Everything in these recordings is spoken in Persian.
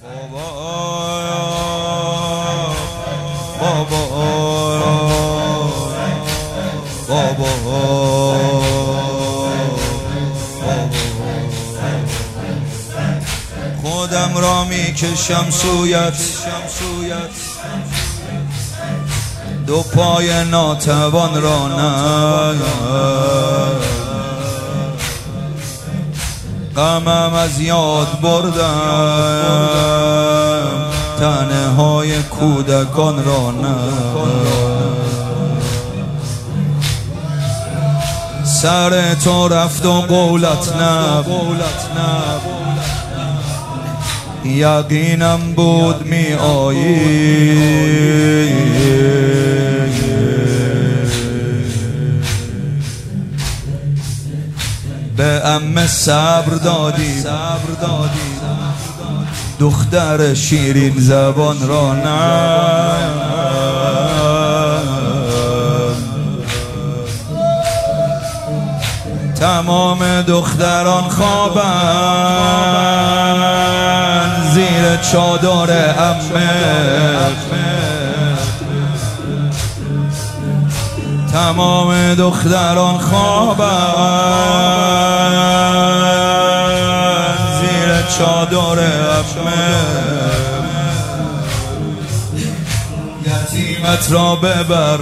خودم را میکشم سویت، دو پای ناتوان را نه، غمم از یاد بردم، تنهای کودکان را نه. سر تو رفت و قولت نه، یقینم بود می آیی. به عمه صبر دادی، دختر شیرین زبان را نه. تمام دختران خوابند زیر چادر عمه، تمام دختران خوابند زیر چادر عمه. یتیمت را ببر،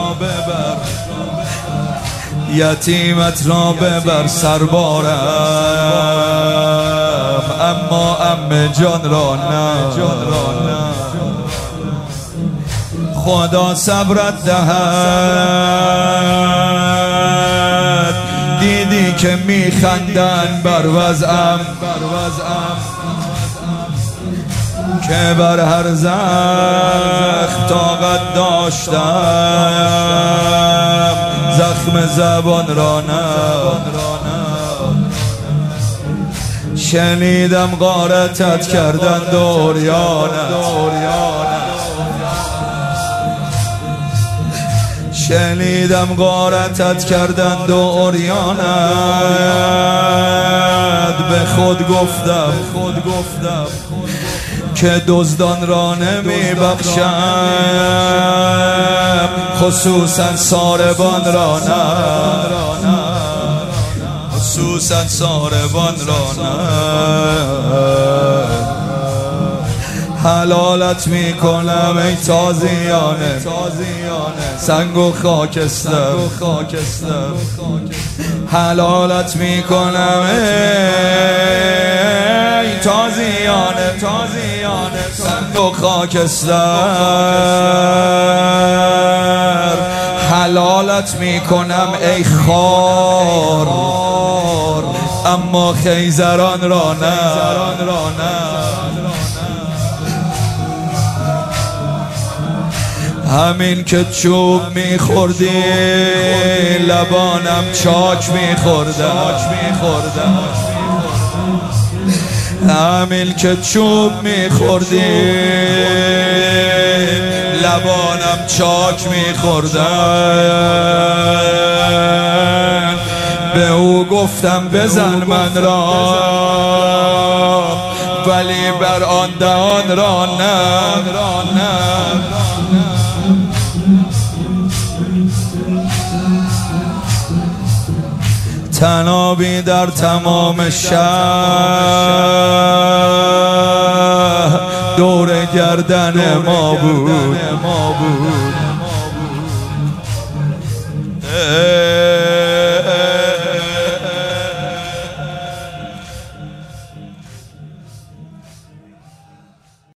یتیمت را ببر سربارم، اما عمه جان را نه. خدا صبرت دهد، دیدی که میخندن بر وضعم، که بر هر زخم طاقت داشتم، زخم زبان را نه. شنیدم غارتت کردن شنیدم غارتت کردند و عریانت. به خود گفتم که دزدان را نمی بخشم، خصوصا ساربان را نه، خصوصا ساربان را نه. حلالت میکنم ای تازیانه، سنگ و خاکستر. حلالت میکنم ای تازیانه، سنگ و خاکستر. حلالت میکنم ای خار، اما خیزران را نه. همین که چوب میخوردی لبانم چاک میخوردم، همین که چوب میخوردی لبانم چاک میخوردم. به او گفتم بزن من را، ولی بر آن دهان را نه. تنابی در تمام شهر دور گردن ما بود.